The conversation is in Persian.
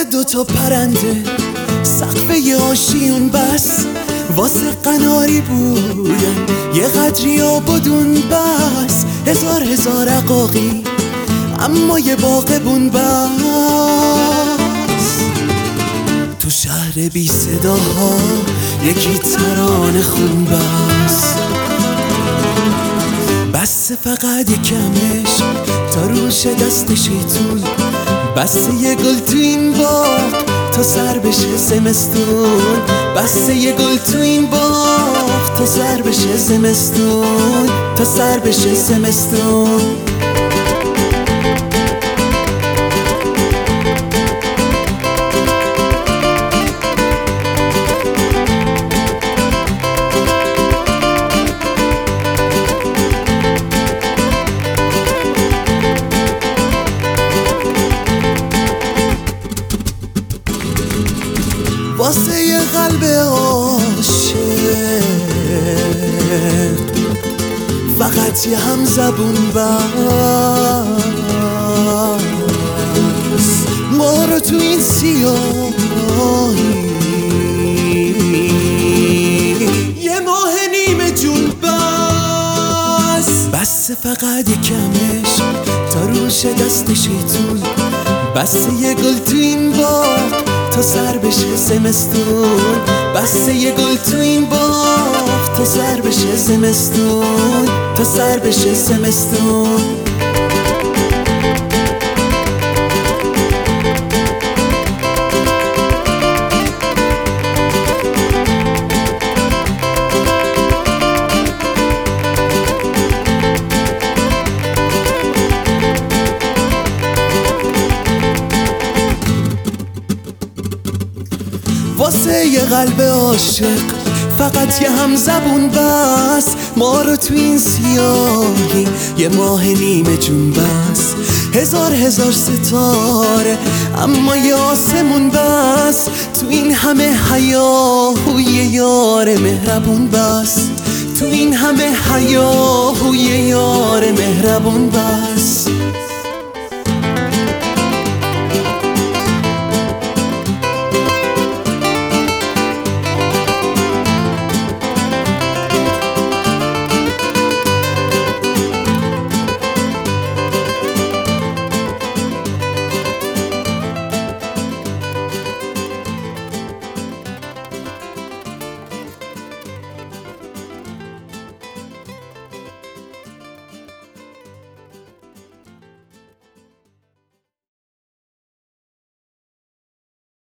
دوتا پرنده سقف آشیون بس، واسه قناری بودن یه قدری آبادون بس. هزار عقاقی اما یه باغبون بس. تو شهر بی صداها یکی ترانه خون بس فقط یکمش تا روش دست شیطون، بسته یه گل تو این باغ تا سر بشه زمستون، بسته یه گل تو این باغ تا سر بشه زمستون، تا سر بشه زمستون. واسه یه قلب عاشق فقط یه هم زبون بس. ما رو تو این سیاهی یه ماه نیمه جون بس فقط یکمش تا روش دست شیطون، بسته یه گل تو این باغ تا سر بشه زمستون، بسته یه گل تو این باغ تا سر بشه زمستون، تا سر بشه زمستون. واسه یه قلب عاشق فقط یه هم زبون بس. ما رو تو این سیاهی یه ماه نیمه جون بس. هزار ستاره اما یه آسمون بس. تو این همه حیاهوی یار مهربون بس. تو این همه حیاهوی یار مهربون بس.